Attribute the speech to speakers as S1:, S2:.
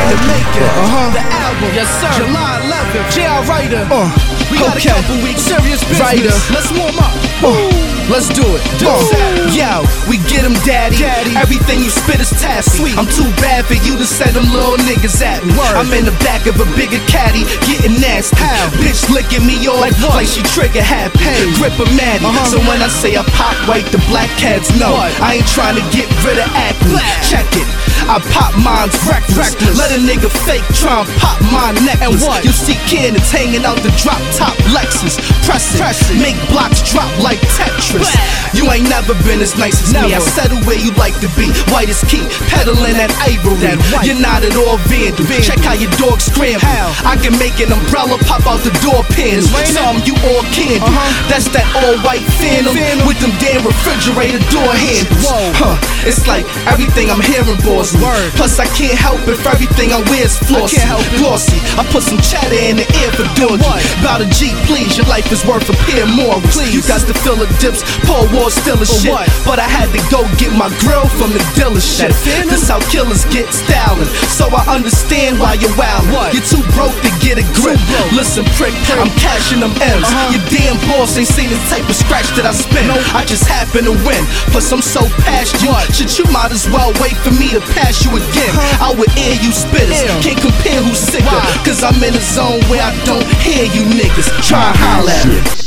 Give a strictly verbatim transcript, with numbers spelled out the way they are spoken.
S1: the making.
S2: Uh-huh.
S1: The album, yes sir. July eleventh, J R Writer.
S2: Uh,
S1: we got
S2: okay.
S1: a couple weeks, serious business.
S2: Writer.
S1: Let's warm up.
S2: Uh, let's do it.
S1: Do
S2: Uh,
S1: it.
S2: yo, we get him, daddy.
S1: Daddy.
S2: Everything you spit is taffy.
S1: Sweet.
S2: I'm too bad for you to send them little niggas at me.
S1: Word.
S2: I'm in the back of a bigger caddy, getting nasty.
S1: How?
S2: Bitch licking me off
S1: Like what?
S2: like she trigger happy.
S1: Hey.
S2: Grip a maddie.
S1: Uh-huh.
S2: So when I say I pop white, the black cats know
S1: What?
S2: I ain't trying to get rid of acne.
S1: Black.
S2: Check it. I pop mine's reckless.
S1: Reckless.
S2: Let a nigga fake try and pop my necklace.
S1: And what?
S2: You see cannons hanging out the drop top Lexus. Press it.
S1: Press it.
S2: Make blocks drop like Tetris.
S1: Black.
S2: You ain't never been as nice as me. I
S1: Never.
S2: settle where you like to be. White as key, peddling that ivory.
S1: That white.
S2: You're not at all vandal.
S1: Vandal.
S2: Check how your dog scramble.
S1: How?
S2: I can make an umbrella pop out the door pins.
S1: It's raining.
S2: Some you all can do.
S1: Uh-huh.
S2: That's that all white phantom,
S1: Phantom.
S2: with them damn refrigerator door handles.
S1: Whoa.
S2: Huh. It's like everything I'm hearing boss me.
S1: Word.
S2: Plus I can't help if everything I wear is flossy.
S1: can't help it.
S2: Glossy. I put some cheddar in the air for doggy.
S1: what?
S2: About a G, please. Your life is worth a pair more.
S1: Please.
S2: You got to fill the dips. Paul Wall still a
S1: For
S2: shit.
S1: what?
S2: But I had to go get my grill from the dealership.
S1: That Phantom?
S2: This how killers get styling. So I understand why you're wildin'.
S1: What?
S2: You're too broke to get a grip.
S1: Too broke.
S2: Listen, prick, I'm cashing them M's.
S1: Uh-huh.
S2: Your damn boss ain't seen the type of scratch that I spin.
S1: Nope.
S2: I just happen to win. Plus I'm so past you.
S1: What?
S2: Shit, you might as well wait for me to pass you again.
S1: Huh?
S2: I would air you spitters.
S1: Ew.
S2: Can't compare who's sicker.
S1: Why?
S2: Cause I'm in a zone where I don't hear you niggas. Try and holler at me.